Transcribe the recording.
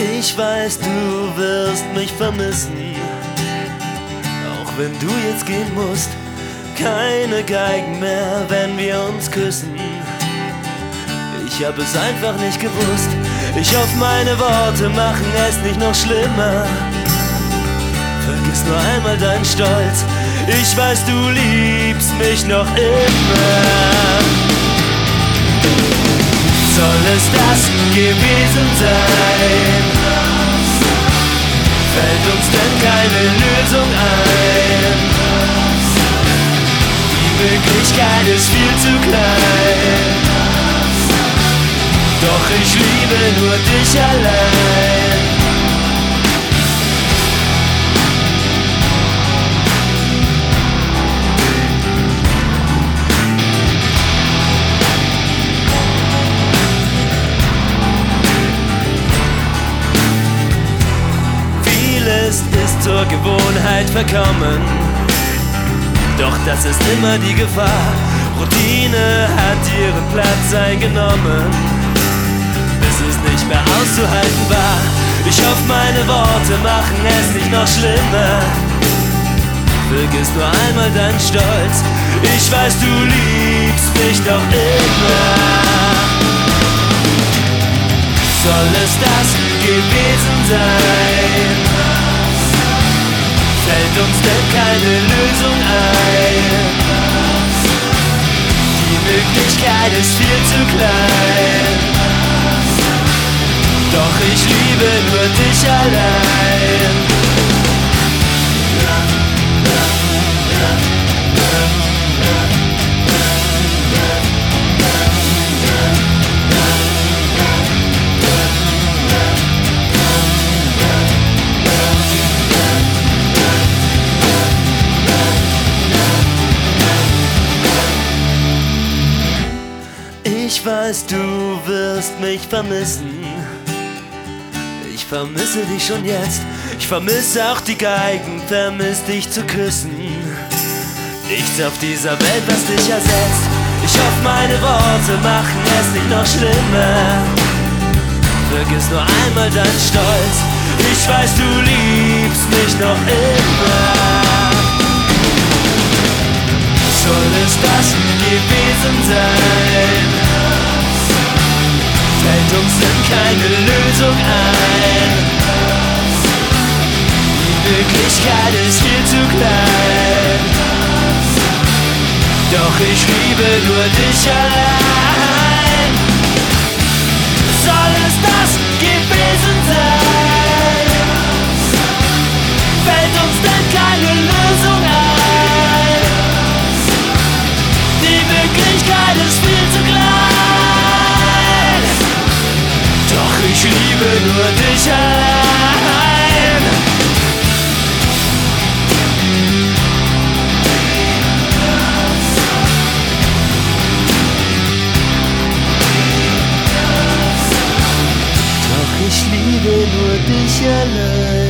Ich weiß, du wirst mich vermissen, auch wenn du jetzt gehen musst. Keine Geigen mehr, wenn wir uns küssen. Ich hab es einfach nicht gewusst. Ich hoffe, meine Worte machen es nicht noch schlimmer. Vergiss nur einmal deinen Stolz. Ich weiß, du liebst mich noch immer. Soll es das gewesen sein? Fällt uns denn keine Lösung ein? Die Möglichkeit ist viel zu klein. Doch ich liebe nur dich allein. Vieles ist zur Gewohnheit verkommen, doch das ist immer die Gefahr. Routine hat ihren Platz eingenommen, bis es nicht mehr auszuhalten war. Ich hoffe, meine Worte machen es nicht noch schlimmer. Vergiss nur einmal deinen Stolz. Ich weiß, du liebst mich doch immer. Soll es das gewesen sein? Fällt uns denn keine Lösung ein? Die Möglichkeit ist viel zu klein. Doch ich liebe nur dich allein. Ich weiß, du wirst mich vermissen. Ich vermisse dich schon jetzt. Ich vermisse auch die Geigen, vermiss dich zu küssen. Nichts auf dieser Welt, was dich ersetzt. Ich hoffe, meine Worte machen es nicht noch schlimmer. Vergiss nur einmal deinen Stolz. Ich weiß, du liebst mich noch immer. Soll es das gewesen sein? Fällt uns denn keine Lösung ein? Die Möglichkeit ist viel zu klein. Doch ich liebe nur dich allein. Soll es das gewesen sein? Fällt uns denn keine Lösung ein? Die Möglichkeit ist viel zu klein. Doch ich liebe nur dich allein. Doch ich liebe nur dich allein.